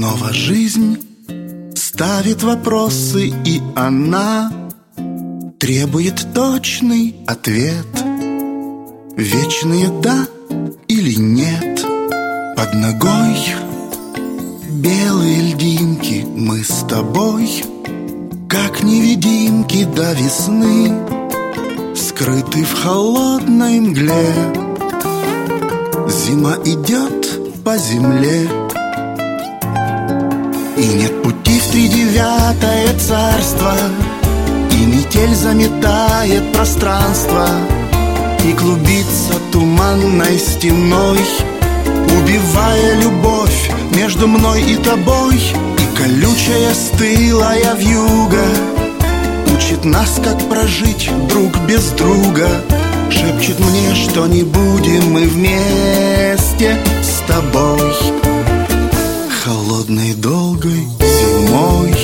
Снова жизнь ставит вопросы, и она требует точный ответ. Вечные «да» или «нет». Под ногой белые льдинки, мы с тобой, как невидимки до весны, скрыты в холодной мгле. Зима идет по земле, и нет пути в тридевятое царство, и метель заметает пространство, и клубится туманной стеной, убивая любовь между мной и тобой. И колючая стылая вьюга учит нас, как прожить друг без друга, шепчет мне, что не будем мы вместе с тобой холодной долгой зимой.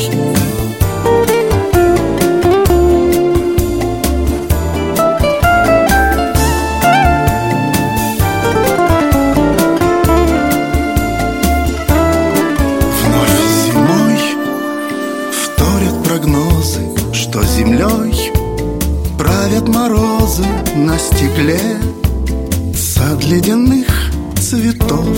Вновь зимой вторят прогнозы, что землей правят морозы на стекле. Сад ледяных цветов,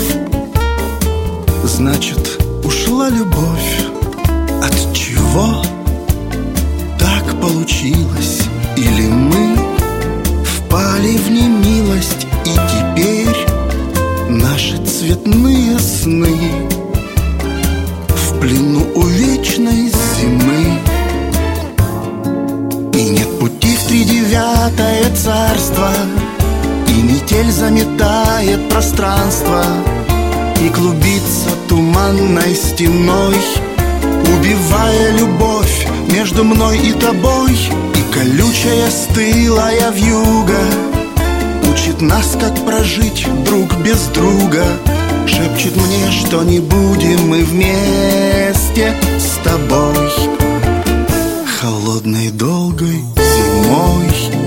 значит, ушла любовь. От чего так получилось? Или мы впали в немилость, и теперь наши цветные сны в плену у вечной зимы? И нет пути в тридевятое царство, и метель заметает пространство, и клубится туманной стеной, убивая любовь между мной и тобой. И колючая стылая вьюга учит нас, как прожить друг без друга, шепчет мне, что не будем мы вместе с тобой холодной долгой зимой.